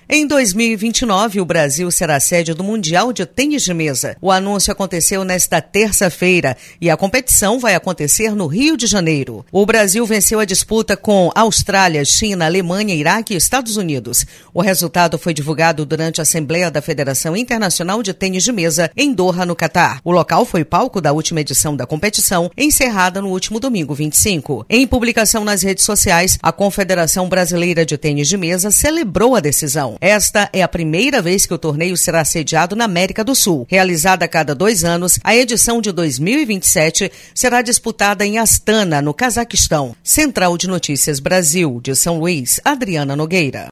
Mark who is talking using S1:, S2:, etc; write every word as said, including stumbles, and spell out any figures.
S1: Em dois mil e vinte e nove, o Brasil será sede do Mundial de Tênis de Mesa. O anúncio aconteceu nesta terça-feira e a competição vai acontecer no Rio de Janeiro. O Brasil venceu a disputa com Austrália, China, Alemanha, Iraque e Estados Unidos. O resultado foi divulgado durante a Assembleia da Federação Internacional de Tênis de Mesa em Doha, no Catar. O local foi palco da última edição da competição, encerrada no último domingo vinte e cinco. Em publicação nas redes sociais, a Confederação Brasileira de Tênis de Mesa celebrou a decisão. Esta é a primeira vez que o torneio será sediado na América do Sul. Realizada a cada dois anos, a edição de dois mil e vinte e sete será disputada em Astana, no Cazaquistão. Central de Notícias Brasil, de São Luís, Adriana Nogueira.